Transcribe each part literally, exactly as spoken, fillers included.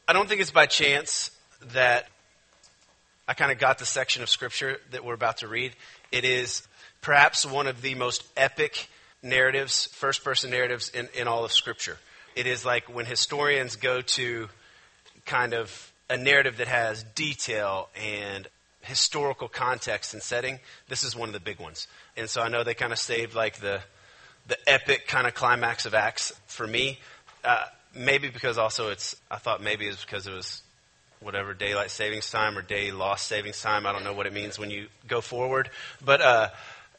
I don't think it's by chance that I kind of got the section of Scripture that we're about to read. It is perhaps one of the most epic narratives, first-person narratives in, in all of Scripture. It is like when historians go to kind of a narrative that has detail and historical context and setting, this is one of the big ones. And so I know they kind of saved like the the epic kind of climax of Acts for me. Uh, maybe because also it's, I thought maybe it's because it was whatever, daylight savings time or day lost savings time. I don't know what it means when you go forward. But uh,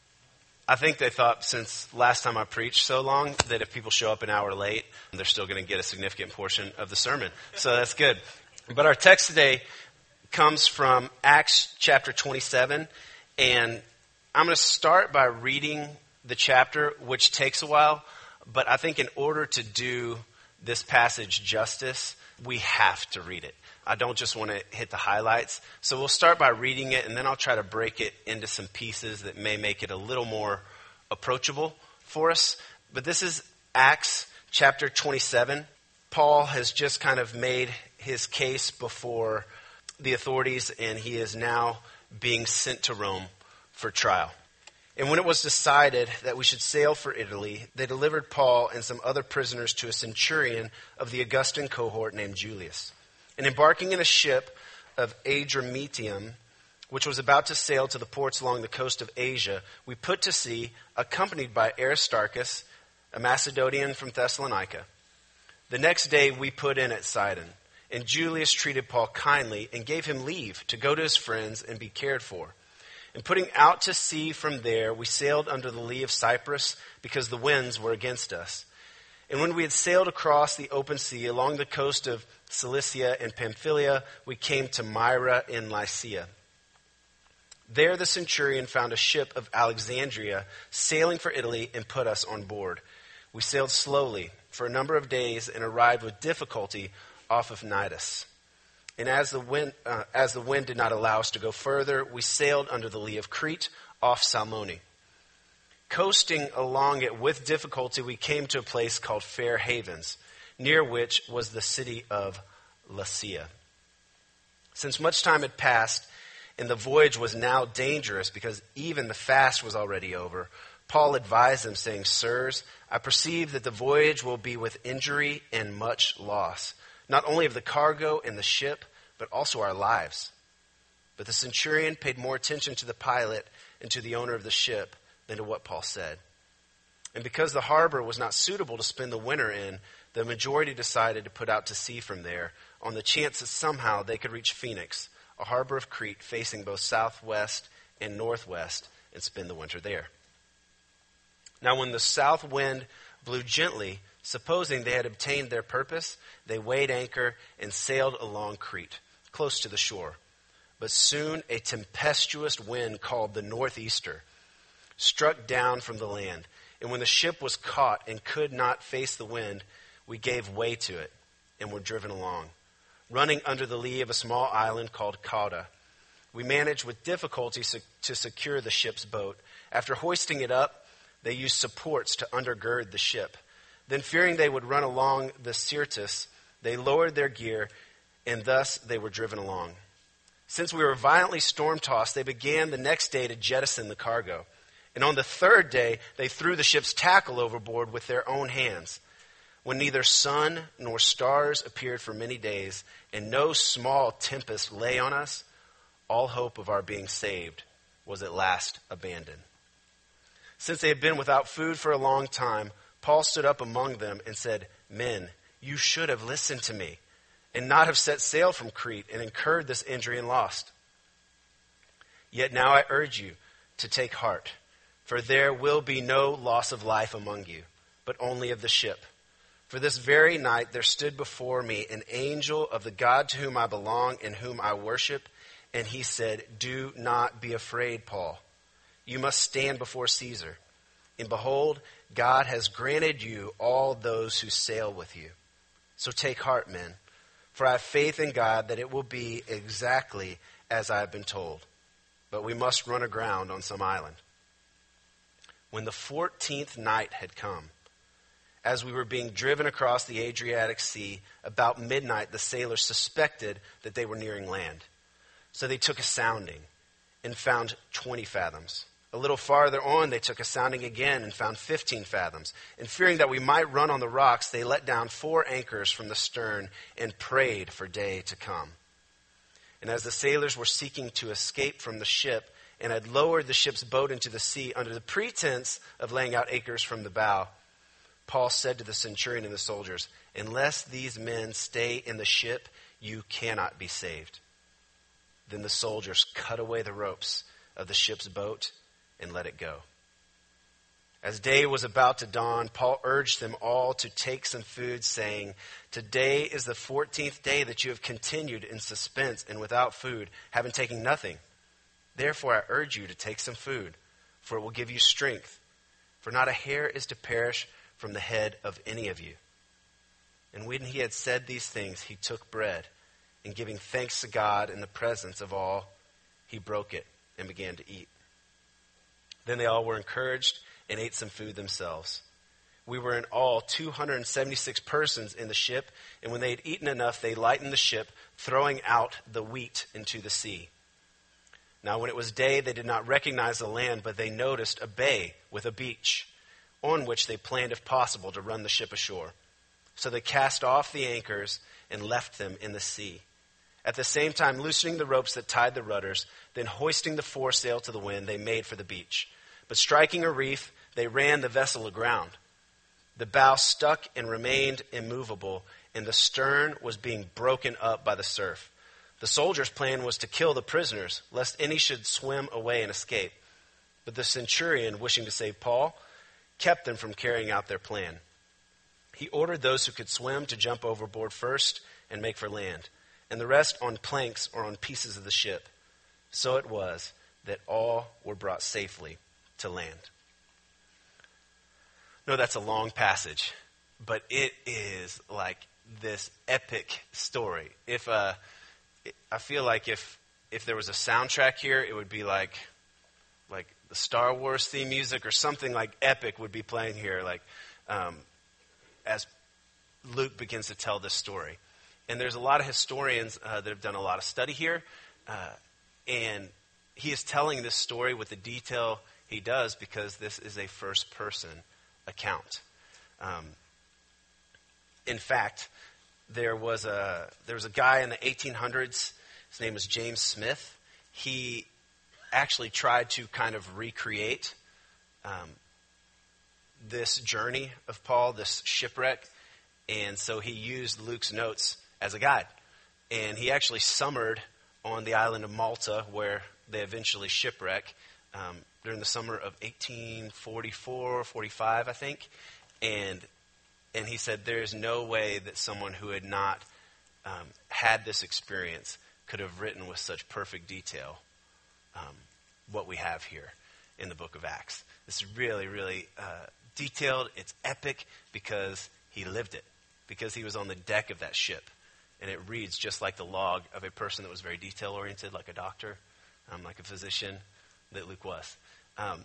I think they thought since last time I preached so long that if people show up an hour late, they're still going to get a significant portion of the sermon. So that's good. But our text today comes from Acts chapter twenty-seven. And I'm going to start by reading the chapter, which takes a while. But I think in order to do this passage justice, we have to read it. I don't just want to hit the highlights. So we'll start by reading it, and then I'll try to break it into some pieces that may make it a little more approachable for us. But this is Acts chapter twenty-seven. Paul has just kind of made his case before the authorities, and he is now being sent to Rome for trial. And when it was decided that we should sail for Italy, they delivered Paul and some other prisoners to a centurion of the Augustan cohort named Julius. And embarking in a ship of Adramyttium, which was about to sail to the ports along the coast of Asia, we put to sea, accompanied by Aristarchus, a Macedonian from Thessalonica. The next day we put in at Sidon, and Julius treated Paul kindly and gave him leave to go to his friends and be cared for. And putting out to sea from there, we sailed under the lee of Cyprus because the winds were against us. And when we had sailed across the open sea along the coast of Cilicia and Pamphylia, we came to Myra in Lycia. There the centurion found a ship of Alexandria sailing for Italy and put us on board. We sailed slowly for a number of days and arrived with difficulty off of Cnidus. And as the wind, uh, as the wind did not allow us to go further, we sailed under the lee of Crete off Salmone. Coasting along it with difficulty, we came to a place called Fair Havens, near which was the city of Lasea. Since much time had passed, and the voyage was now dangerous because even the fast was already over, Paul advised them, saying, "Sirs, I perceive that the voyage will be with injury and much loss, not only of the cargo and the ship, but also our lives." But the centurion paid more attention to the pilot and to the owner of the ship than to what Paul said. And because the harbor was not suitable to spend the winter in, the majority decided to put out to sea from there on the chance that somehow they could reach Phoenix, a harbor of Crete facing both southwest and northwest, and spend the winter there. Now when the south wind blew gently, supposing they had obtained their purpose, they weighed anchor and sailed along Crete, close to the shore. But soon a tempestuous wind called the northeaster struck down from the land. And when the ship was caught and could not face the wind, we gave way to it and were driven along, running under the lee of a small island called Cauda. We managed with difficulty to secure the ship's boat. After hoisting it up, they used supports to undergird the ship. Then, fearing they would run along the Syrtis, they lowered their gear, and thus they were driven along. Since we were violently storm-tossed, they began the next day to jettison the cargo. And on the third day, they threw the ship's tackle overboard with their own hands. When neither sun nor stars appeared for many days, and no small tempest lay on us, all hope of our being saved was at last abandoned. Since they had been without food for a long time, Paul stood up among them and said, "Men, you should have listened to me and not have set sail from Crete and incurred this injury and loss. Yet now I urge you to take heart, for there will be no loss of life among you, but only of the ship. For this very night there stood before me an angel of the God to whom I belong and whom I worship, and he said, 'Do not be afraid, Paul. You must stand before Caesar. And behold, God has granted you all those who sail with you. So take heart, men, for I have faith in God that it will be exactly as I have been told. But we must run aground on some island.' When the fourteenth night had come, as we were being driven across the Adriatic Sea, about midnight the sailors suspected that they were nearing land. So they took a sounding and found twenty fathoms. A little farther on, they took a sounding again and found fifteen fathoms. And fearing that we might run on the rocks, they let down four anchors from the stern and prayed for day to come. And as the sailors were seeking to escape from the ship and had lowered the ship's boat into the sea under the pretense of laying out anchors from the bow, Paul said to the centurion and the soldiers, "Unless these men stay in the ship, you cannot be saved." Then the soldiers cut away the ropes of the ship's boat and let it go. As day was about to dawn, Paul urged them all to take some food, saying, "Today is the fourteenth day that you have continued in suspense and without food, having taken nothing. Therefore I urge you to take some food, for it will give you strength. For not a hair is to perish from the head of any of you." And when he had said these things, he took bread, and giving thanks to God in the presence of all, he broke it and began to eat. Then they all were encouraged and ate some food themselves. We were in all two hundred seventy-six persons in the ship, and when they had eaten enough, they lightened the ship, throwing out the wheat into the sea. Now when it was day, they did not recognize the land, but they noticed a bay with a beach, on which they planned, if possible, to run the ship ashore. So they cast off the anchors and left them in the sea. At the same time, loosening the ropes that tied the rudders, then hoisting the foresail to the wind, they made for the beach. But striking a reef, they ran the vessel aground. The bow stuck and remained immovable, and the stern was being broken up by the surf. The soldiers' plan was to kill the prisoners, lest any should swim away and escape. But the centurion, wishing to save Paul, kept them from carrying out their plan. He ordered those who could swim to jump overboard first and make for land, and the rest on planks or on pieces of the ship. So it was that all were brought safely to land. No, that's a long passage, but it is like this epic story. If uh, I feel like if if there was a soundtrack here, it would be like like the Star Wars theme music or something like epic would be playing here, like um, as Luke begins to tell this story. And there's a lot of historians uh, that have done a lot of study here, uh, and he is telling this story with the detail he does because this is a first-person account. Um, in fact, there was a there was a guy in the eighteen hundreds. His name was James Smith. He actually tried to kind of recreate um, this journey of Paul, this shipwreck, and so he used Luke's notes as a guide. And he actually summered on the island of Malta, where they eventually shipwreck um, during the summer of eighteen forty-four, forty-five, I think. And and he said there is no way that someone who had not um, had this experience could have written with such perfect detail um, what we have here in the book of Acts. This is really, really uh, detailed. It's epic because he lived it, because he was on the deck of that ship. And it reads just like the log of a person that was very detail-oriented, like a doctor, um, like a physician, that Luke was. Um,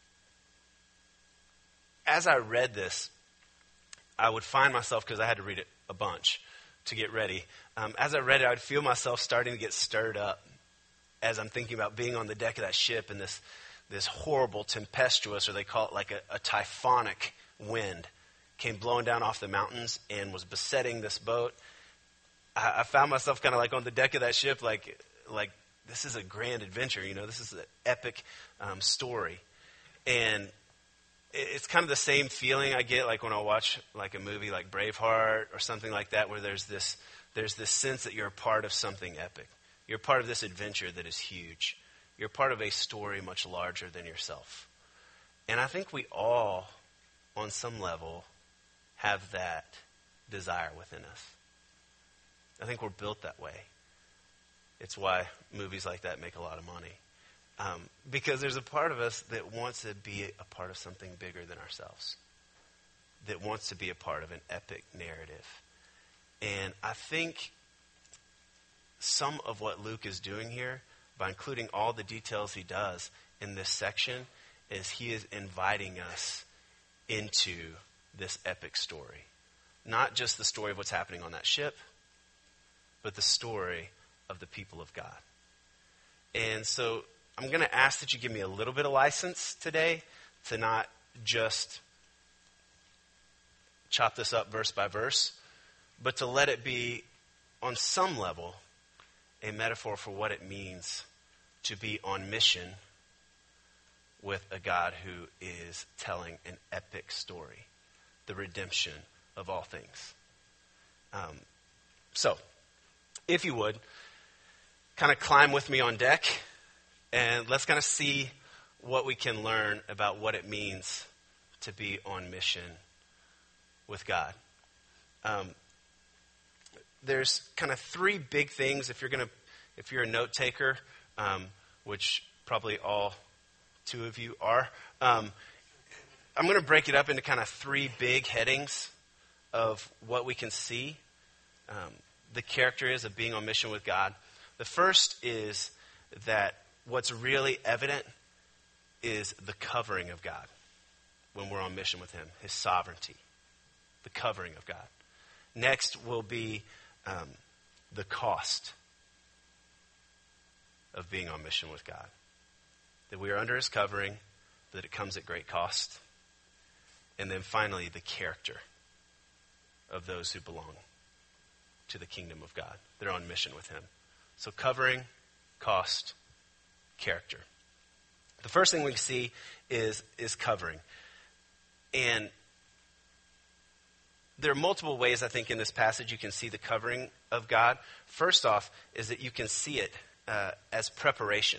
as I read this, I would find myself, because I had to read it a bunch to get ready, um, as I read it, I would feel myself starting to get stirred up as I'm thinking about being on the deck of that ship and this this horrible tempestuous, or they call it like a, a typhonic wind, came blowing down off the mountains and was besetting this boat. I, I found myself kind of like on the deck of that ship, like like this is a grand adventure, you know, this is an epic um, story. And it, it's kind of the same feeling I get like when I watch like a movie like Braveheart or something like that, where there's this there's this sense that you're a part of something epic. You're part of this adventure that is huge. You're part of a story much larger than yourself. And I think we all, on some level, have that desire within us. I think we're built that way. It's why movies like that make a lot of money. Um, because there's a part of us that wants to be a part of something bigger than ourselves. That wants to be a part of an epic narrative. And I think some of what Luke is doing here, by including all the details he does in this section, is he is inviting us into this epic story. Not just the story of what's happening on that ship, but the story of the people of God. And so I'm going to ask that you give me a little bit of license today to not just chop this up verse by verse, but to let it be, on some level, a metaphor for what it means to be on mission with a God who is telling an epic story, the redemption of all things. Um, so, if you would, kind of climb with me on deck, and let's kind of see what we can learn about what it means to be on mission with God. Um, there's kind of three big things if you're going to, if you're a note taker, um, which probably all two of you are. Um, I'm going to break it up into kind of three big headings of what we can see um, the character is of being on mission with God. The first is that what's really evident is the covering of God when we're on mission with him, his sovereignty, the covering of God. Next will be um, the cost of being on mission with God. That we are under his covering, that it comes at great cost. And then finally, the character of those who belong to the kingdom of God. They're on mission with him. So covering, cost, character. The first thing we see is, is covering. And there are multiple ways, I think, in this passage you can see the covering of God. First off is that you can see it uh, as preparation.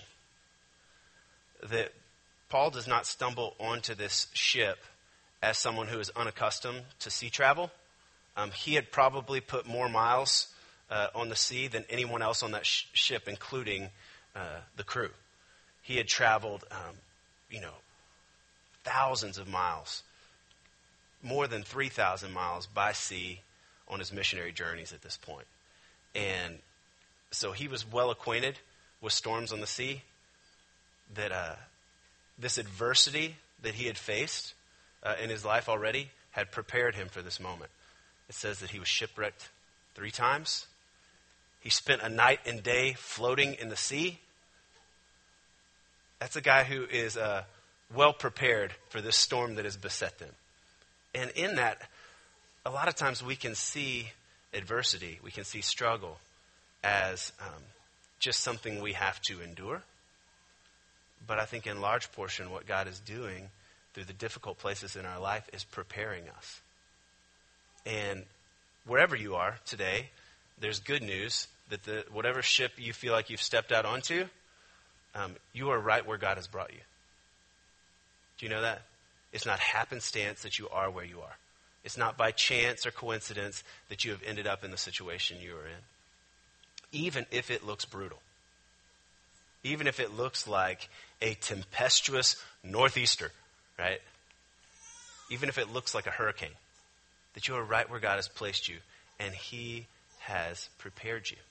That Paul does not stumble onto this ship as someone who is unaccustomed to sea travel. Um, he had probably put more miles uh, on the sea than anyone else on that sh- ship, including uh, the crew. He had traveled, um, you know, thousands of miles, more than three thousand miles by sea on his missionary journeys at this point. And so he was well acquainted with storms on the sea, that uh, this adversity that he had faced uh, in his life already had prepared him for this moment. It says that he was shipwrecked three times. He spent a night and day floating in the sea. That's a guy who is uh, well prepared for this storm that has beset them. And in that, a lot of times we can see adversity, we can see struggle as um, just something we have to endure. But I think in large portion what God is doing through the difficult places in our life is preparing us. And wherever you are today, there's good news that the whatever ship you feel like you've stepped out onto, um, you are right where God has brought you. Do you know that? It's not happenstance that you are where you are. It's not by chance or coincidence that you have ended up in the situation you are in. Even if it looks brutal. Even if it looks like a tempestuous northeaster, right? Even if it looks like a hurricane, that you are right where God has placed you, and he has prepared you.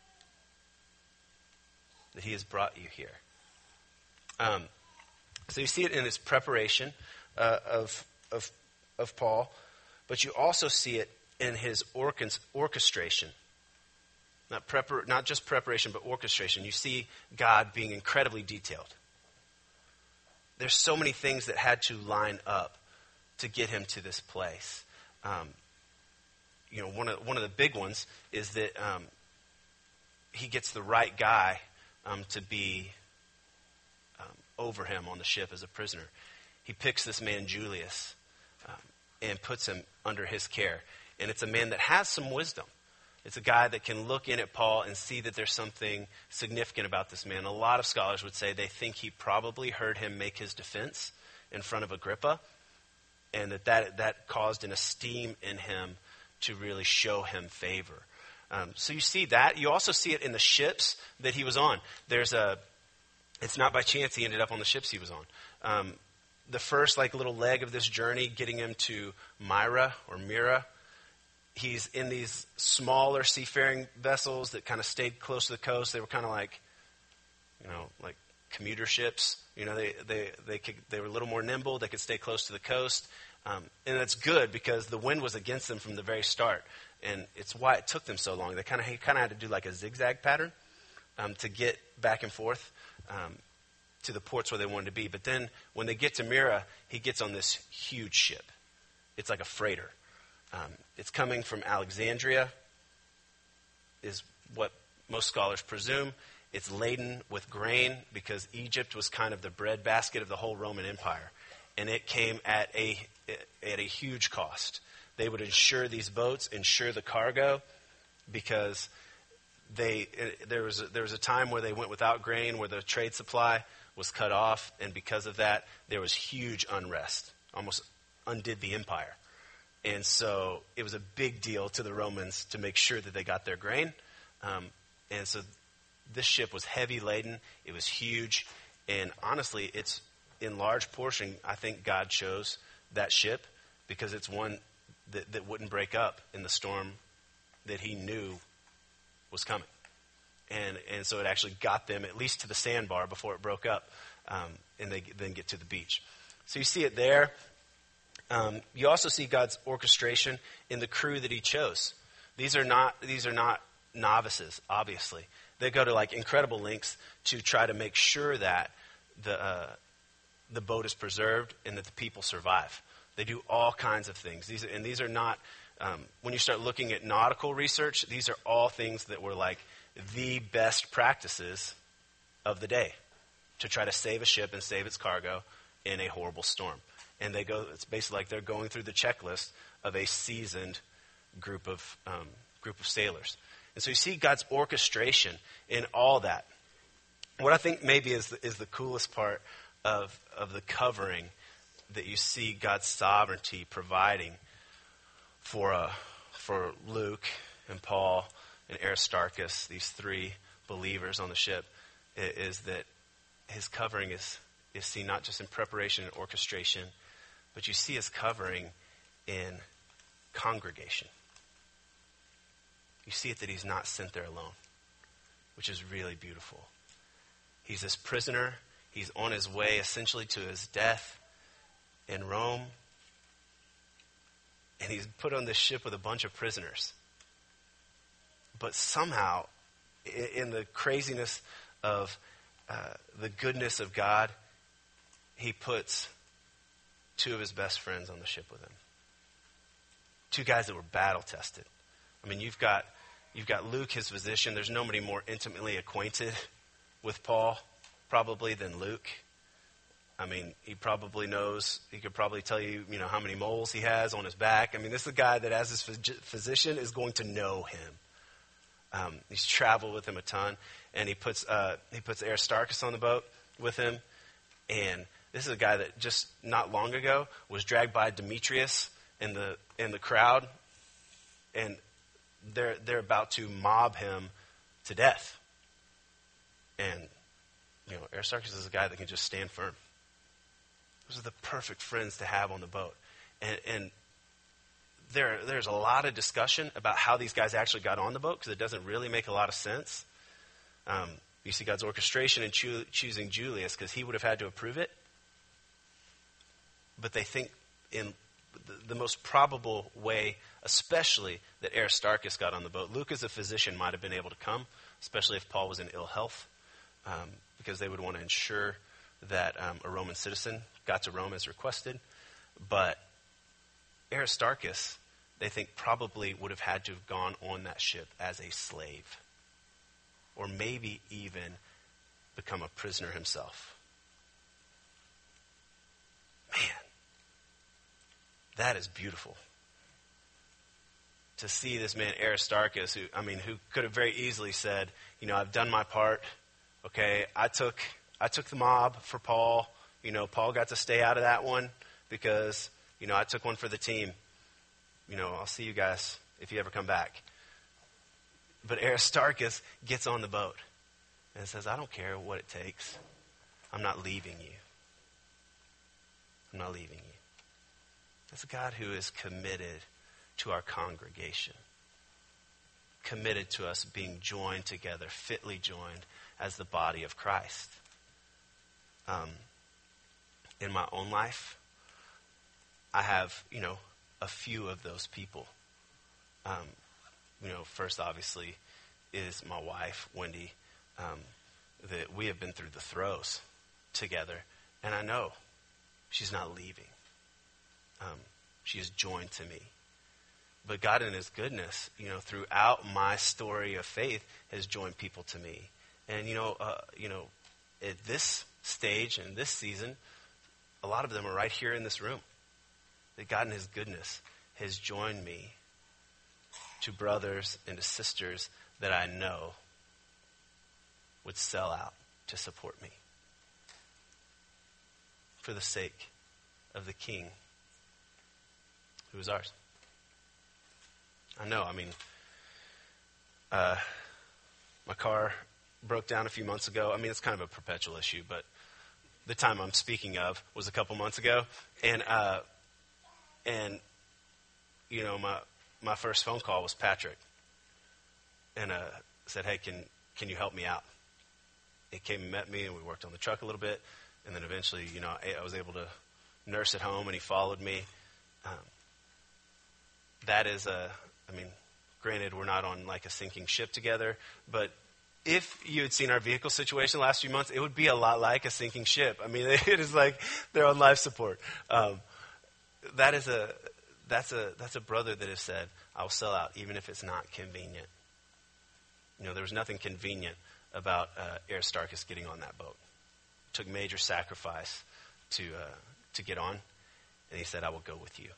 That he has brought you here. Um, so you see it in his preparation uh, of, of, of Paul, but you also see it in his orchestration. Not, prepar- not just preparation, but orchestration. You see God being incredibly detailed. There's so many things that had to line up to get him to this place. Um, you know, one of one of the big ones is that um, he gets the right guy um, to be um, over him on the ship as a prisoner. He picks this man Julius um, and puts him under his care, and it's a man that has some wisdom. It's a guy that can look in at Paul and see that there's something significant about this man. A lot of scholars would say they think he probably heard him make his defense in front of Agrippa, and that that, that caused an esteem in him to really show him favor. Um, so you see that. You also see it in the ships that he was on. There's a, it's not by chance he ended up on the ships he was on. Um, the first like little leg of this journey, getting him to Myra or Mira, he's in these smaller seafaring vessels that kind of stayed close to the coast. They were kind of like, you know, like commuter ships. You know, they they they could, they were a little more nimble. They could stay close to the coast. Um, and it's good because the wind was against them from the very start. And it's why it took them so long. They kind of kind of had to do like a zigzag pattern um, to get back and forth um, to the ports where they wanted to be. But then when they get to Myra, he gets on this huge ship. It's like a freighter. Um, it's coming from Alexandria, is what most scholars presume. It's laden with grain because Egypt was kind of the breadbasket of the whole Roman Empire. And it came at a at a huge cost. They would insure these boats, insure the cargo, because they there was a, there was a time where they went without grain, where the trade supply was cut off, and because of that, there was huge unrest, almost undid the empire. And so it was a big deal to the Romans to make sure that they got their grain. Um, and so this ship was heavy laden. It was huge, and honestly, it's in large portion, I think God chose that ship because it's one that, that wouldn't break up in the storm that he knew was coming. And and so it actually got them at least to the sandbar before it broke up, um, and they then get to the beach. So you see it there. Um, you also see God's orchestration in the crew that he chose. These are not these are not novices, obviously. They go to like incredible lengths to try to make sure that the uh, the boat is preserved and that the people survive. They do all kinds of things. These are, and these are not, um, when you start looking at nautical research, these are all things that were like the best practices of the day to try to save a ship and save its cargo in a horrible storm. And they go, it's basically like they're going through the checklist of a seasoned group of um, group of sailors. And so you see God's orchestration in all that. What I think maybe is the, is the coolest part of of the covering that you see God's sovereignty providing for uh, for Luke and Paul and Aristarchus, these three believers on the ship, is that his covering is, is seen not just in preparation and orchestration, but you see his covering in congregation. You see it that he's not sent there alone, which is really beautiful. He's this prisoner. He's on his way essentially to his death in Rome. And he's put on this ship with a bunch of prisoners. But somehow, in the craziness of uh, the goodness of God, he puts two of his best friends on the ship with him. Two guys that were battle tested. I mean, you've got you've got Luke, his physician. There's nobody more intimately acquainted with Paul probably than Luke. I mean, he probably knows, he could probably tell you, you know, how many moles he has on his back. I mean, this is a guy that as his physician is going to know him. Um, he's traveled with him a ton, and he puts uh, he puts Aristarchus on the boat with him. And this is a guy that just not long ago was dragged by Demetrius in the in the crowd, and they're they're about to mob him to death. And you know, Aristarchus is a guy that can just stand firm. Those are the perfect friends to have on the boat. And, and there, there's a lot of discussion about how these guys actually got on the boat because it doesn't really make a lot of sense. Um, you see God's orchestration in choo- choosing Julius because he would have had to approve it. But they think in the, the most probable way, especially that Aristarchus got on the boat. Luke as a physician might have been able to come, especially if Paul was in ill health, um, because they would want to ensure that um, a Roman citizen got to Rome as requested. But Aristarchus, they think, probably would have had to have gone on that ship as a slave, or maybe even become a prisoner himself. Man, that is beautiful. To see this man Aristarchus, who I mean, who could have very easily said, you know, I've done my part. Okay, I took I took the mob for Paul. You know, Paul got to stay out of that one because, you know, I took one for the team. You know, I'll see you guys if you ever come back. But Aristarchus gets on the boat and says, I don't care what it takes. I'm not leaving you. I'm not leaving you. That's a God who is committed to our congregation, committed to us being joined together, fitly joined as the body of Christ. Um, in my own life, I have, you know, a few of those people. Um, you know, first obviously is my wife, Wendy, um, that we have been through the throes together. And I know she's not leaving. Um, she is joined to me. But God in his goodness, you know, throughout my story of faith has joined people to me. And, you know, uh, you know, at this stage and this season, a lot of them are right here in this room. That God in his goodness has joined me to brothers and to sisters that I know would sell out to support me for the sake of the King who is ours. I know, I mean, uh, my car broke down a few months ago. I mean, it's kind of a perpetual issue, but the time I'm speaking of was a couple months ago. And, uh, and you know, my my first phone call was Patrick. And uh, said, hey, can can you help me out? He came and met me, and we worked on the truck a little bit. And then eventually, you know, I, I was able to nurse at home, and he followed me. Um, that is a... I mean, granted, we're not on like a sinking ship together, but if you had seen our vehicle situation the last few months, it would be a lot like a sinking ship. I mean, it is like they're on life support. Um, that is a that's a that's a brother that has said, "I'll sell out even if it's not convenient." You know, there was nothing convenient about uh, Aristarchus getting on that boat. It took major sacrifice to uh, to get on, and he said, "I will go with you."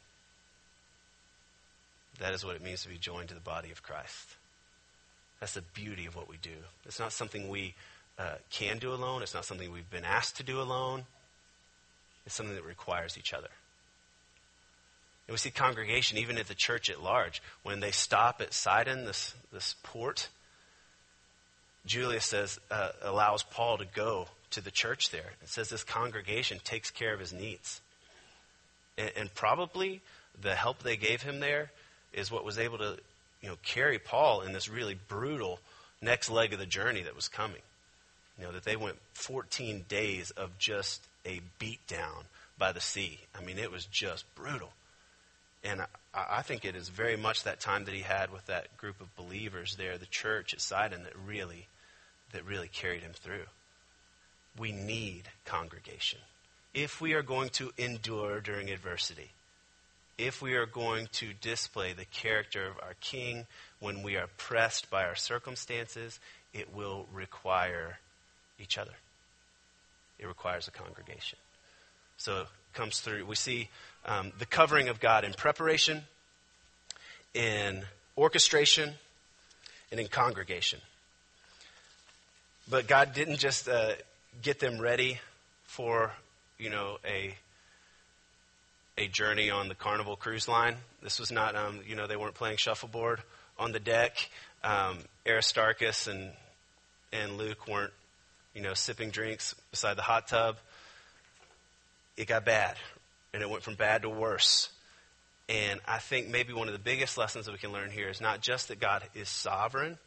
That is what it means to be joined to the body of Christ. That's the beauty of what we do. It's not something we uh, can do alone. It's not something we've been asked to do alone. It's something that requires each other. And we see congregation even at the church at large. When they stop at Sidon, this, this port, Julius says, uh, allows Paul to go to the church there. It says this congregation takes care of his needs. And, and probably the help they gave him there is what was able to, you know, carry Paul in this really brutal next leg of the journey that was coming. You know, that they went fourteen days of just a beatdown by the sea. I mean, it was just brutal. And I, I think it is very much that time that he had with that group of believers there, the church at Sidon, that really, that really carried him through. We need congregation if we are going to endure during adversity. If we are going to display the character of our King when we are pressed by our circumstances, it will require each other. It requires a congregation. So it comes through. We see um, the covering of God in preparation, in orchestration, and in congregation. But God didn't just uh, get them ready for, you know, a a journey on the Carnival cruise line. This was not, um, you know, they weren't playing shuffleboard on the deck. Um, Aristarchus and and Luke weren't, you know, sipping drinks beside the hot tub. It got bad, and it went from bad to worse. And I think maybe one of the biggest lessons that we can learn here is not just that God is sovereign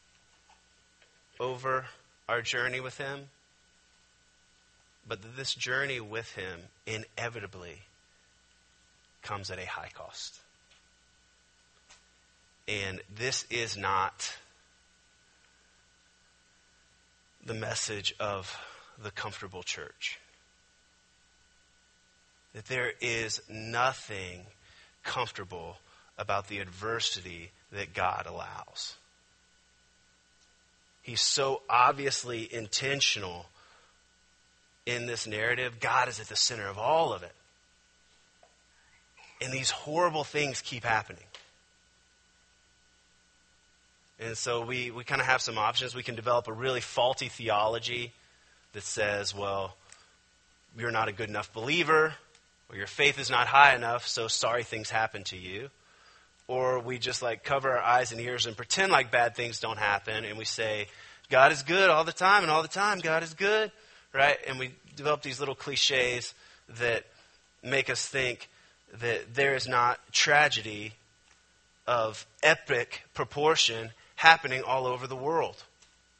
over our journey with him, but that this journey with him inevitably comes at a high cost. And this is not the message of the comfortable church. That there is nothing comfortable about the adversity that God allows. He's so obviously intentional in this narrative. God is at the center of all of it. And these horrible things keep happening. And so we, we kind of have some options. We can develop a really faulty theology that says, well, you're not a good enough believer, or your faith is not high enough, so sorry things happen to you. Or we just like cover our eyes and ears and pretend like bad things don't happen, and we say, God is good all the time, and all the time God is good, right? And we develop these little cliches that make us think that there is not tragedy of epic proportion happening all over the world.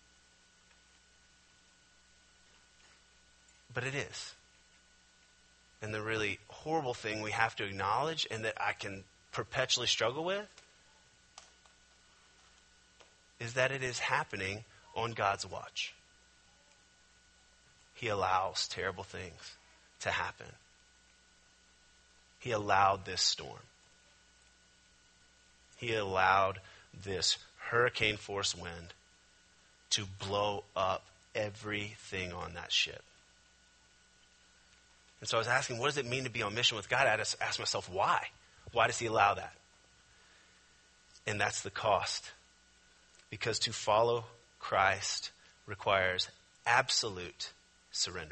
But it is. and the really horrible thing we have to acknowledge and that I can perpetually struggle with is that it is happening on God's watch. He allows terrible things to happen. He allowed this storm. He allowed this hurricane force wind to blow up everything on that ship. And so I was asking, what does it mean to be on mission with God? I had to ask myself, why? Why does he allow that? And that's the cost. Because to follow Christ requires absolute surrender.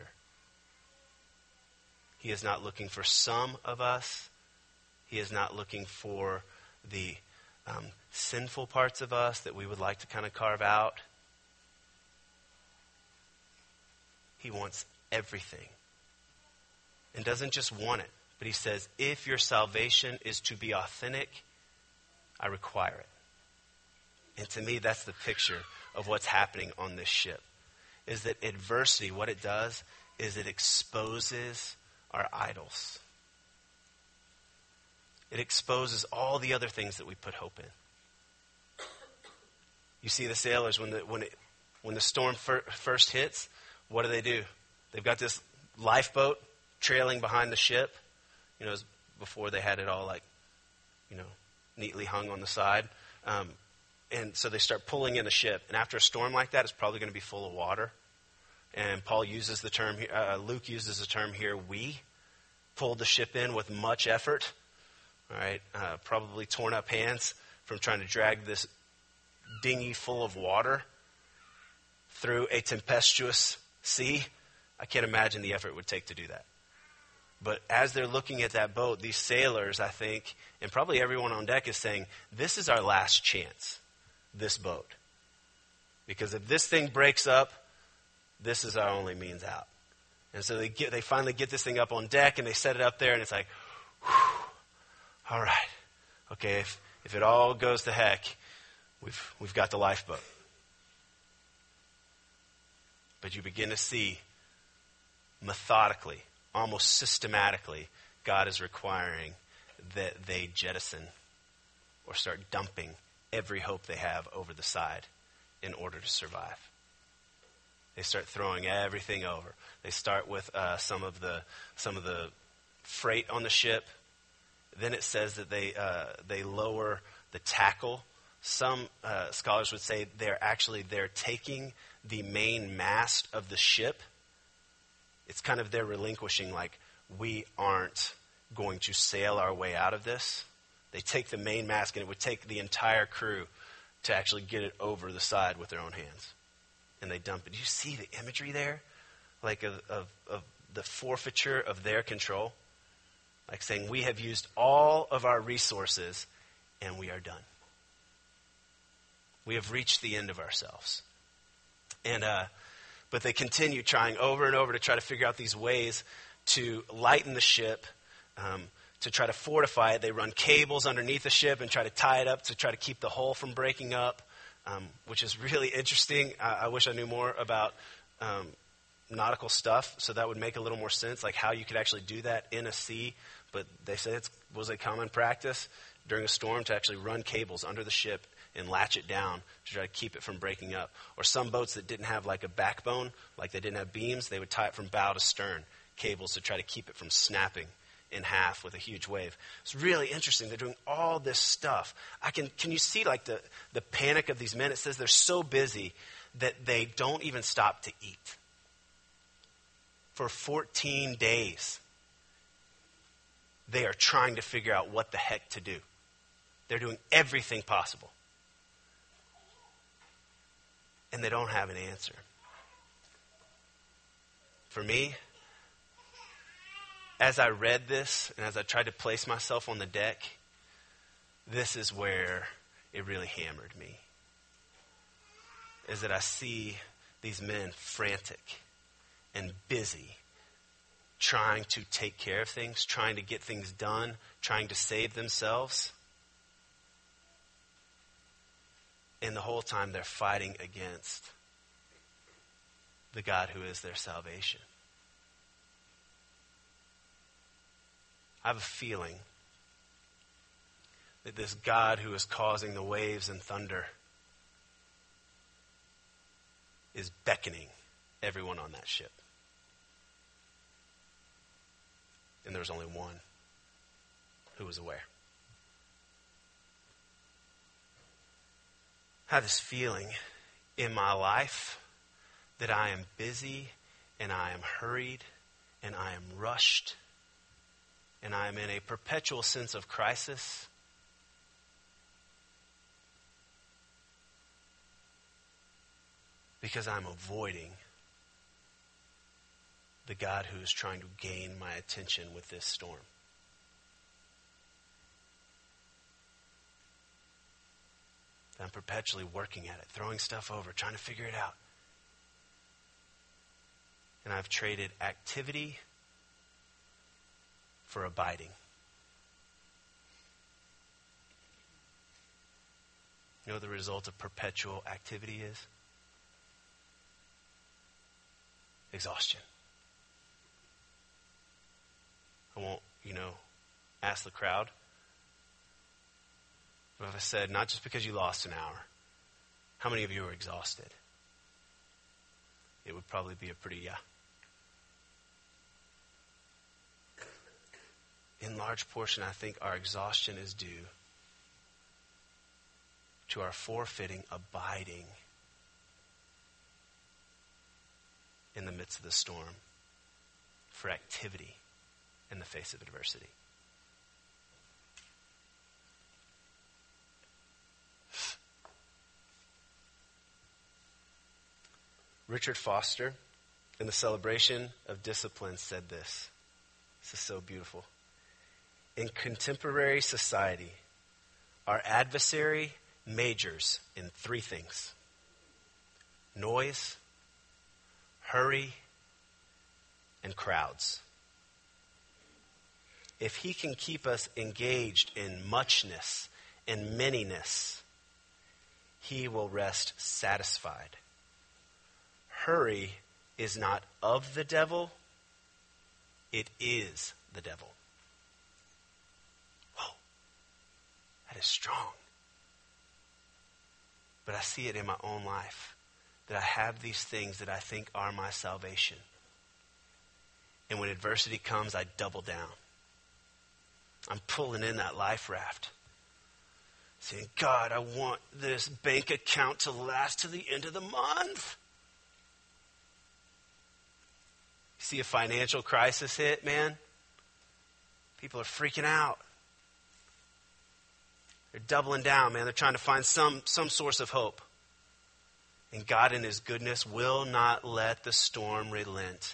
He is not looking for some of us. He is not looking for the um, sinful parts of us that we would like to kind of carve out. He wants everything. And doesn't just want it, but he says, if your salvation is to be authentic, I require it. And to me, that's the picture of what's happening on this ship. Is that adversity, what it does, is it exposes our idols. It exposes all the other things that we put hope in. You see the sailors, when the, when it, when the storm fir- first hits, what do they do? They've got this lifeboat trailing behind the ship. You know, before they had it all like, you know, neatly hung on the side. Um, and so they start pulling in the ship. And after a storm like that, it's probably going to be full of water. And Paul uses the term, uh, Luke uses the term here, we pulled the ship in with much effort. All right, uh, probably torn up hands from trying to drag this dinghy full of water through a tempestuous sea. I can't imagine the effort it would take to do that. But as they're looking at that boat, these sailors, I think, and probably everyone on deck is saying, this is our last chance, this boat. Because if this thing breaks up, this is our only means out. And so they get, they finally get this thing up on deck, and they set it up there, and it's like, whew, all right. Okay, if, if it all goes to heck, we've we've got the lifeboat. But you begin to see methodically, almost systematically, God is requiring that they jettison or start dumping every hope they have over the side in order to survive. They start throwing everything over. They start with uh, some of the some of the freight on the ship. Then it says that they uh, they lower the tackle. Some uh, scholars would say they're actually they're taking the main mast of the ship. It's kind of they're relinquishing, like, we aren't going to sail our way out of this. They take the main mast, and it would take the entire crew to actually get it over the side with their own hands. And they dump it. Do you see the imagery there? Like of, of, of the forfeiture of their control? Like saying, we have used all of our resources and we are done. We have reached the end of ourselves. And uh, but they continue trying over and over to try to figure out these ways to lighten the ship, um, to try to fortify it. They run cables underneath the ship and try to tie it up to try to keep the hull from breaking up, um, which is really interesting. I, I wish I knew more about um, nautical stuff, so that would make a little more sense, like how you could actually do that in a sea. But they say it was a common practice during a storm to actually run cables under the ship and latch it down to try to keep it from breaking up. Or some boats that didn't have like a backbone, like they didn't have beams, they would tie it from bow to stern, cables to try to keep it from snapping in half with a huge wave. It's really interesting. They're doing all this stuff. I can can you see like the, the panic of these men? It says they're so busy that they don't even stop to eat. For fourteen days, they are trying to figure out what the heck to do. They're doing everything possible. And they don't have an answer. For me, as I read this and as I tried to place myself on the deck, this is where it really hammered me. Is that I see these men frantic and busy, trying to take care of things, trying to get things done, trying to save themselves. And the whole time they're fighting against the God who is their salvation. I have a feeling that this God who is causing the waves and thunder is beckoning everyone on that ship. And there was only one who was aware. I have this feeling in my life that I am busy and I am hurried and I am rushed and I am in a perpetual sense of crisis. Because I'm avoiding the God who is trying to gain my attention with this storm. I'm perpetually working at it, throwing stuff over, trying to figure it out. And I've traded activity for abiding. You know what the result of perpetual activity is? Exhaustion. I won't, you know, ask the crowd. But if I said, not just because you lost an hour, how many of you are exhausted? It would probably be a pretty yeah. In large portion, I think our exhaustion is due to our forfeiting abiding in the midst of the storm for activity in the face of adversity. Richard Foster, in the Celebration of Discipline, said this. This is so beautiful. In contemporary society, our adversary majors in three things: noise, hurry, and crowds. If he can keep us engaged in muchness and manyness, he will rest satisfied. Hurry is not of the devil, it is the devil. Whoa, that is strong. But I see it in my own life, that I have these things that I think are my salvation. And when adversity comes, I double down. I'm pulling in that life raft, saying, God, I want this bank account to last to the end of the month. See a financial crisis hit, man? People are freaking out. They're doubling down, man. They're trying to find some, some source of hope. And God in his goodness will not let the storm relent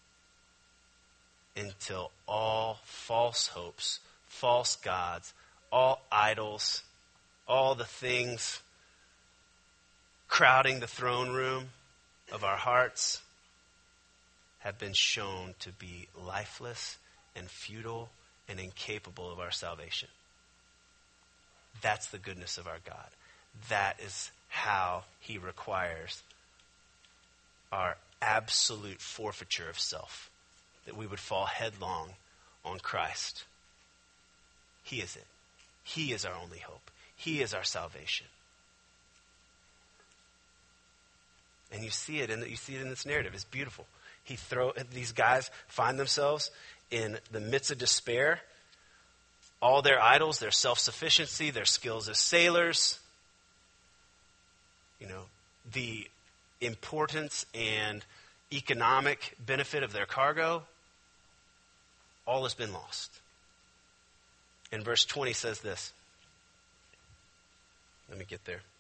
until all false hopes, false gods, all idols, all the things crowding the throne room of our hearts have been shown to be lifeless and futile and incapable of our salvation. That's the goodness of our God. That is how he requires our absolute forfeiture of self, that we would fall headlong on Christ. He is it. He is our only hope. He is our salvation. And you see it in the, you see it in this narrative. It's beautiful. He throw these guys find themselves in the midst of despair. All their idols, their self-sufficiency, their skills as sailors, you know, the importance and economic benefit of their cargo, all has been lost. And verse twenty says this. Let me get there.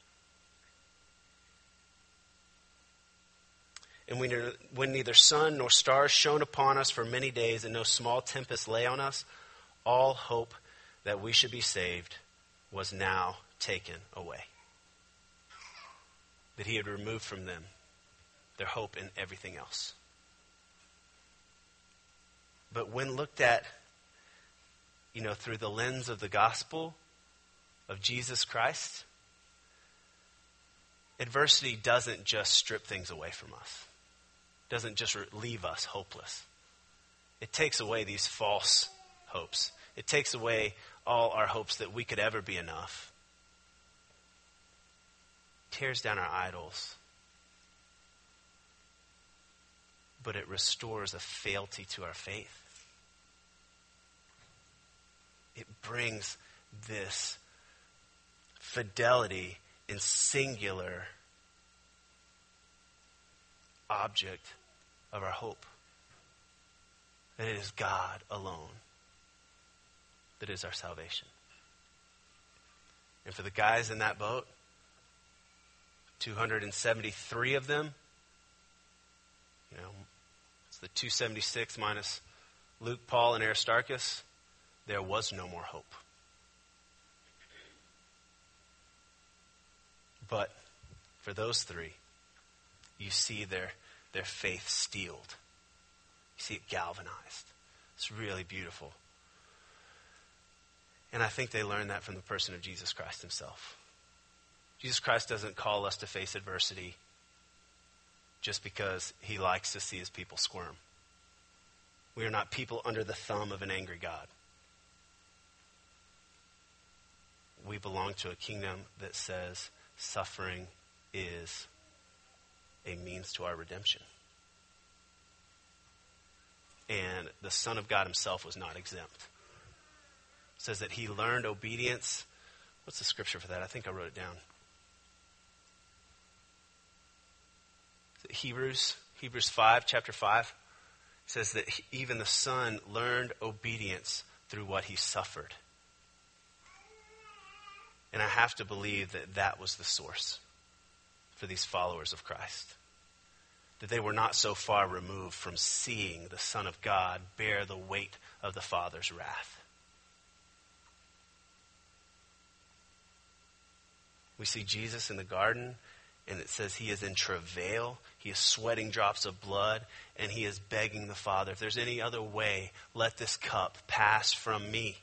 And when, when neither sun nor stars shone upon us for many days, and no small tempest lay on us, all hope that we should be saved was now taken away. That he had removed from them their hope in everything else. But when looked at, you know, through the lens of the gospel of Jesus Christ, adversity doesn't just strip things away from us. Doesn't just leave us hopeless. It takes away these false hopes. It takes away all our hopes that we could ever be enough. Tears down our idols. But it restores a fealty to our faith. It brings this fidelity in singular object of our hope. That it is God alone that is our salvation. And for the guys in that boat, two hundred seventy-three of them, you know, it's the two hundred seventy-six minus Luke, Paul, and Aristarchus, there was no more hope. But for those three, you see their, their faith steeled. You see it galvanized. It's really beautiful. And I think they learned that from the person of Jesus Christ himself. Jesus Christ doesn't call us to face adversity just because he likes to see his people squirm. We are not people under the thumb of an angry God. We belong to a kingdom that says suffering is a means to our redemption. And the Son of God himself was not exempt. It says that he learned obedience. What's the scripture for that? I think I wrote it down. Is it Hebrews? Hebrews five, chapter five. It says that he, even the Son learned obedience through what he suffered. And I have to believe that that was the source for these followers of Christ. That they were not so far removed from seeing the Son of God bear the weight of the Father's wrath. We see Jesus in the garden, and it says he is in travail. He is sweating drops of blood, and he is begging the Father, if there's any other way, let this cup pass from me.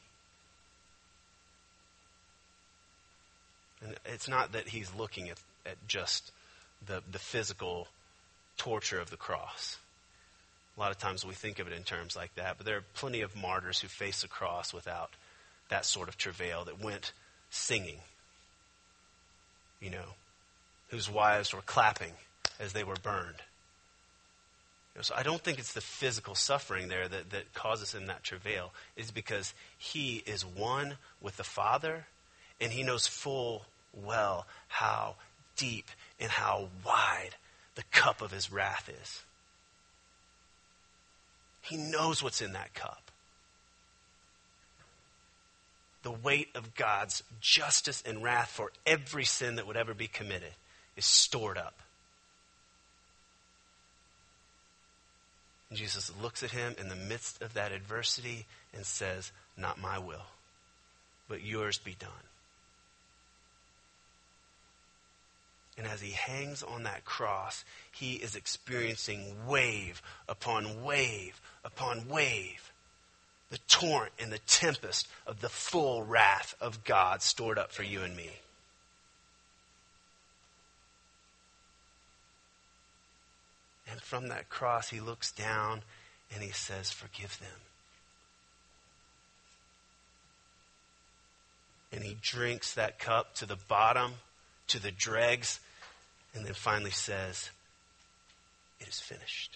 And it's not that he's looking at, at just the, the physical torture of the cross. A lot of times we think of it in terms like that, but there are plenty of martyrs who face the cross without that sort of travail, that went singing, you know, whose wives were clapping as they were burned. You know, so I don't think it's the physical suffering there that, that causes him that travail. It's because he is one with the Father, and he knows full well how deep and how wide the cup of his wrath is. He knows what's in that cup. The weight of God's justice and wrath for every sin that would ever be committed is stored up. And Jesus looks at him in the midst of that adversity and says, not my will, but yours be done. And as he hangs on that cross, he is experiencing wave upon wave upon wave. The torrent and the tempest of the full wrath of God stored up for you and me. And from that cross, he looks down and he says, forgive them. And he drinks that cup to the bottom, to the dregs, and then finally says, it is finished.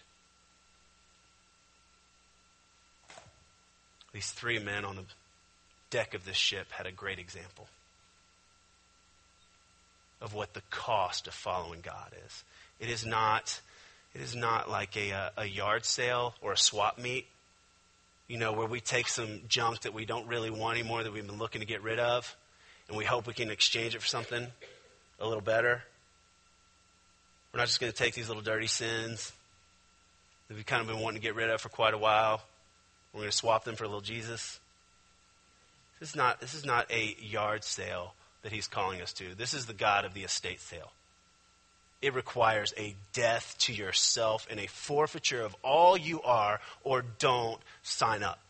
These three men on the deck of this ship had a great example of what the cost of following God is. It is not, it is not like a, a yard sale or a swap meet, you know, where we take some junk that we don't really want anymore that we've been looking to get rid of, and we hope we can exchange it for something a little better. We're not just going to take these little dirty sins that we've kind of been wanting to get rid of for quite a while. We're going to swap them for a little Jesus. This is not, this is not a yard sale that he's calling us to. This is the God of the estate sale. It requires a death to yourself and a forfeiture of all you are, or don't sign up.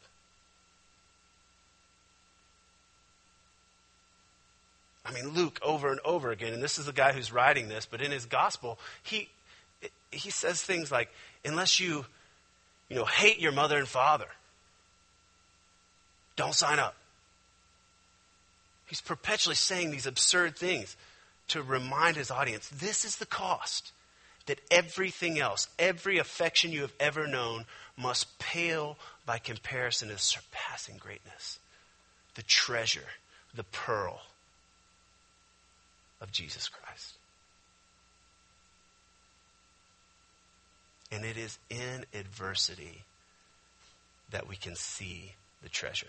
I mean, Luke over and over again, and this is the guy who's writing this, but in his gospel, he he says things like, unless you, you know, hate your mother and father, Don't sign up. He's perpetually saying these absurd things to remind his audience, this is the cost that everything else, every affection you have ever known must pale by comparison to the surpassing greatness, the treasure, the pearl of Jesus Christ. And it is in adversity that we can see the treasure.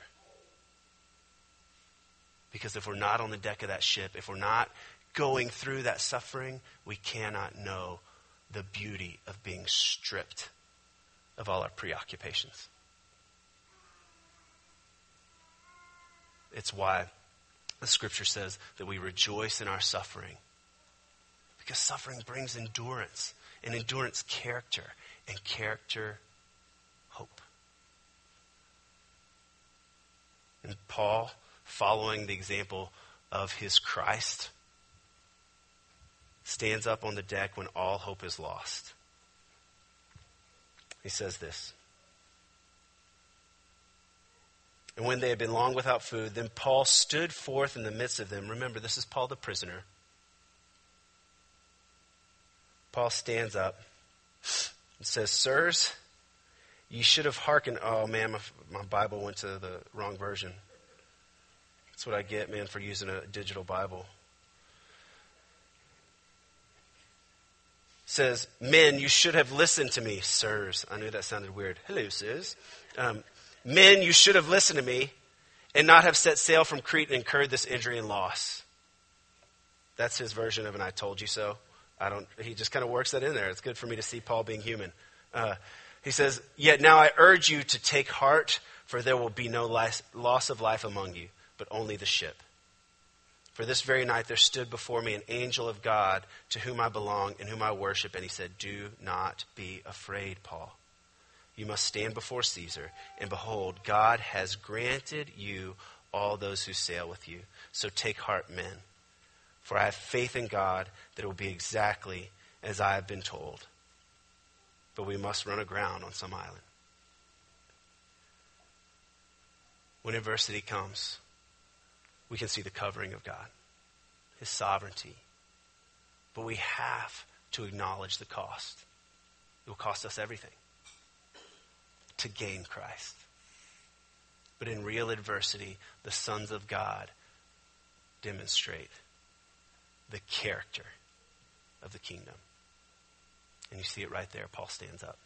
Because if we're not on the deck of that ship, if we're not going through that suffering, we cannot know the beauty of being stripped of all our preoccupations. It's why the scripture says that we rejoice in our suffering. Because suffering brings endurance, and endurance character, and character hope. And Paul, following the example of his Christ, stands up on the deck when all hope is lost. He says this. And when they had been long without food, then Paul stood forth in the midst of them. Remember, this is Paul the prisoner. Paul stands up and says, Sirs, ye should have hearkened. Oh, man, my, my Bible went to the wrong version. That's what I get, man, for using a digital Bible. Says, men, you should have listened to me. Sirs. I knew that sounded weird. Hello, sirs. Um, men, you should have listened to me and not have set sail from Crete and incurred this injury and loss. That's his version of an I told you so. I don't. He just kind of works that in there. It's good for me to see Paul being human. Uh, he says, yet now I urge you to take heart, for there will be no lice, loss of life among you, but only the ship. For this very night there stood before me an angel of God to whom I belong and whom I worship. And he said, do not be afraid, Paul. You must stand before Caesar. And behold, God has granted you all those who sail with you. So take heart, men. For I have faith in God that it will be exactly as I have been told. But we must run aground on some island. When adversity comes, we can see the covering of God, his sovereignty. But we have to acknowledge the cost. It will cost us everything to gain Christ. But in real adversity, the sons of God demonstrate the character of the kingdom. And you see it right there. Paul stands up.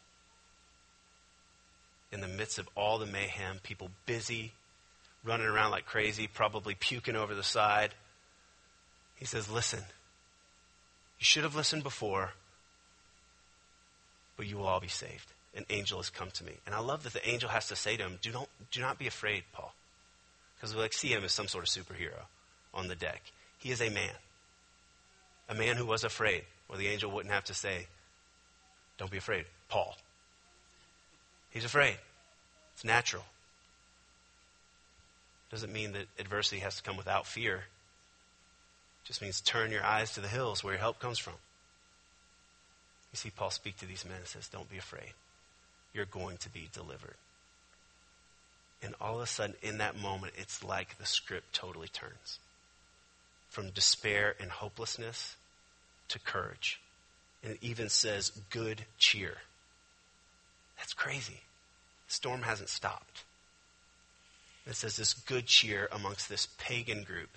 In the midst of all the mayhem, people busy, running around like crazy, probably puking over the side. He says, listen, you should have listened before, but you will all be saved. An angel has come to me. And I love that the angel has to say to him, do not, do not be afraid, Paul. Because we like see him as some sort of superhero on the deck. He is a man. A man who was afraid. Well, the angel wouldn't have to say, don't be afraid, Paul. He's afraid. It's natural. Doesn't mean that adversity has to come without fear. It just means turn your eyes to the hills where your help comes from. You see Paul speak to these men and says, don't be afraid. You're going to be delivered. And all of a sudden, in that moment, it's like the script totally turns. From despair and hopelessness to courage. And it even says good cheer. That's crazy. The storm hasn't stopped. It says this good cheer amongst this pagan group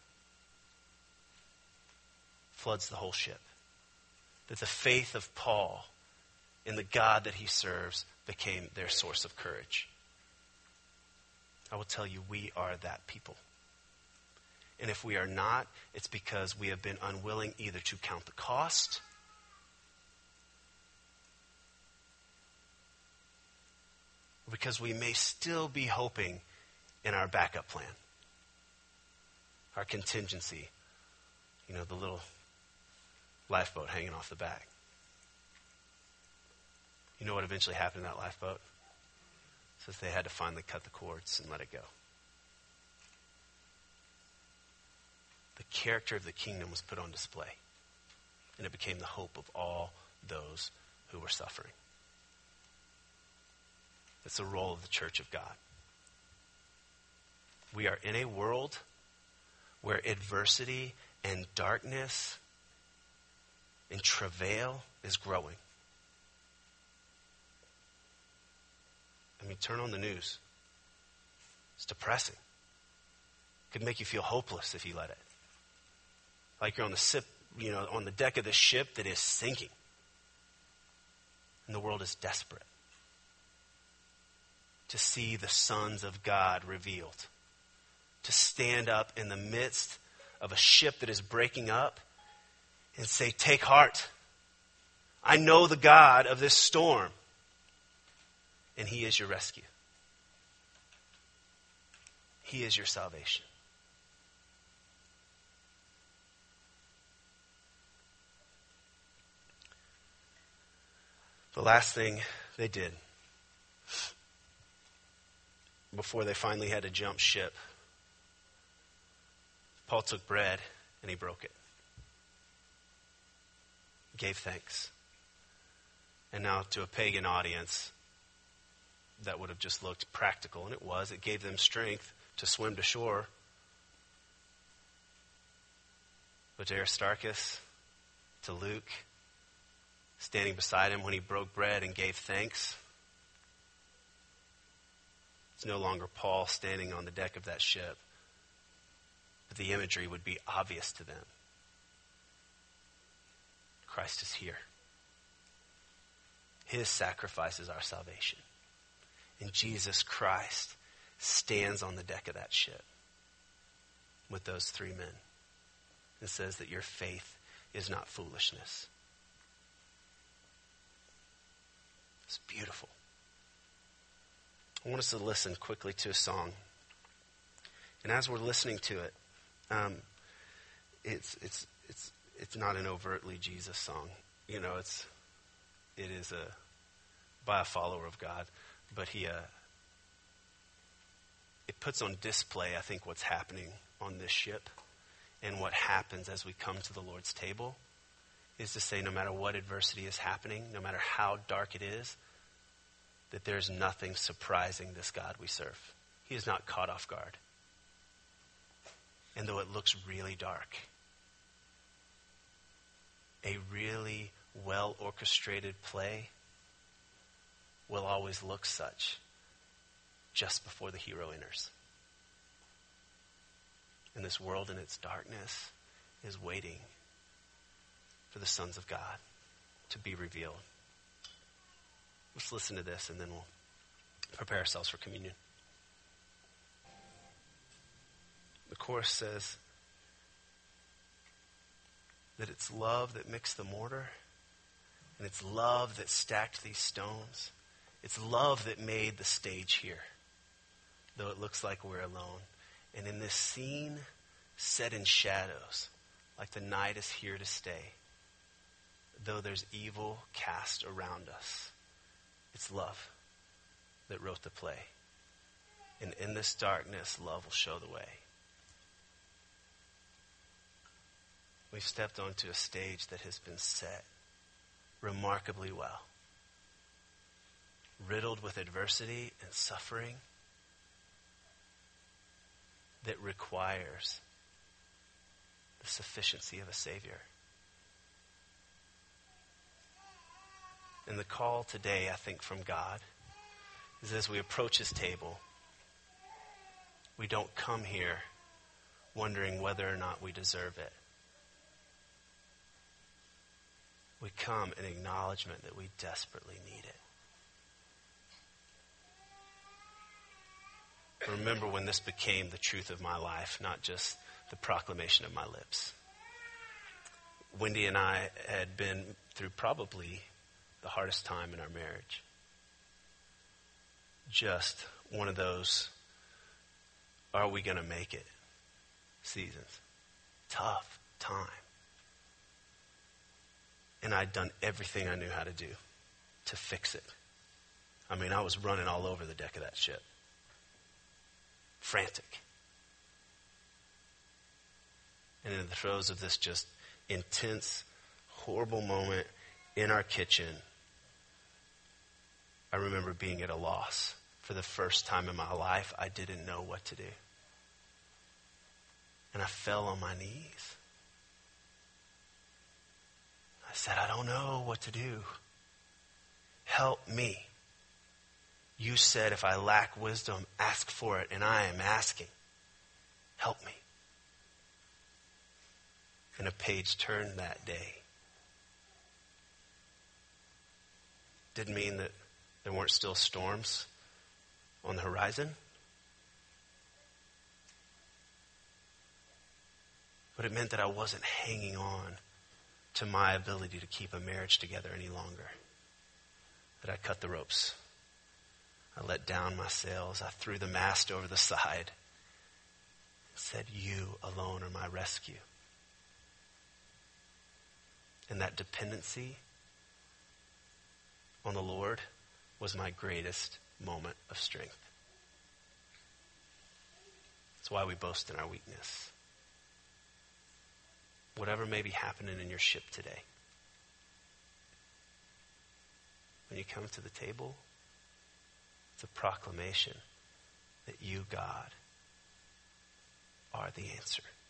floods the whole ship. That the faith of Paul in the God that he serves became their source of courage. I will tell you, we are that people. And if we are not, it's because we have been unwilling either to count the cost or because we may still be hoping in our backup plan, our contingency, you know, the little lifeboat hanging off the back. You know what eventually happened in that lifeboat? It says they had to finally cut the cords and let it go. The character of the kingdom was put on display, and it became the hope of all those who were suffering. It's the role of the church of God. We are in a world where adversity and darkness and travail is growing. I mean, turn on the news. It's depressing. It could make you feel hopeless if you let it. Like you're on the sip, you know, on the deck of the ship that is sinking. And the world is desperate to see the sons of God revealed. To stand up in the midst of a ship that is breaking up and say, take heart. I know the God of this storm. And he is your rescue. He is your salvation. The last thing they did before they finally had to jump ship, Paul took bread and he broke it. Gave thanks. And now to a pagan audience, that would have just looked practical, and it was. It gave them strength to swim to shore. But to Aristarchus, to Luke, standing beside him when he broke bread and gave thanks, it's no longer Paul standing on the deck of that ship, but the imagery would be obvious to them. Christ is here. His sacrifice is our salvation. And Jesus Christ stands on the deck of that ship with those three men and says that your faith is not foolishness. It's beautiful. I want us to listen quickly to a song. And as we're listening to it, um, it's it's it's it's not an overtly Jesus song. You know, it's it is a by a follower of God. But he, uh, it puts on display, I think, what's happening on this ship. And what happens as we come to the Lord's table is to say no matter what adversity is happening, no matter how dark it is, that there's nothing surprising this God we serve. He is not caught off guard. And though it looks really dark, a really well-orchestrated play will always look such just before the hero enters. And this world in its darkness is waiting for the sons of God to be revealed. Let's listen to this and then we'll prepare ourselves for communion. The chorus says that it's love that mixed the mortar, and it's love that stacked these stones. It's love that made the stage here, though it looks like we're alone. And in this scene set in shadows, like the night is here to stay, though there's evil cast around us, it's love that wrote the play. And in this darkness, love will show the way. We've stepped onto a stage that has been set remarkably well. Riddled with adversity and suffering that requires the sufficiency of a Savior. And the call today, I think, from God is as we approach his table, we don't come here wondering whether or not we deserve it. We come in acknowledgement that we desperately need it. Remember when this became the truth of my life, not just the proclamation of my lips. Wendy and I had been through probably the hardest time in our marriage. Just one of those, are we going to make it seasons. Tough time. And I'd done everything I knew how to do to fix it. I mean, I was running all over the deck of that ship. Frantic. And in the throes of this just intense, horrible moment in our kitchen, I remember being at a loss. For the first time in my life, I didn't know what to do. And I fell on my knees. I said, I don't know what to do. Help me. You said if I lack wisdom, ask for it, and I am asking. Help me. And a page turned that day. Didn't mean that there weren't still storms on the horizon. But it meant that I wasn't hanging on to my ability to keep a marriage together any longer. That I cut the ropes. I let down my sails. I threw the mast over the side. And said, you alone are my rescue. And that dependency on the Lord was my greatest moment of strength. That's why we boast in our weakness. Whatever may be happening in your ship today, when you come to the table, it's a proclamation that you, God, are the answer.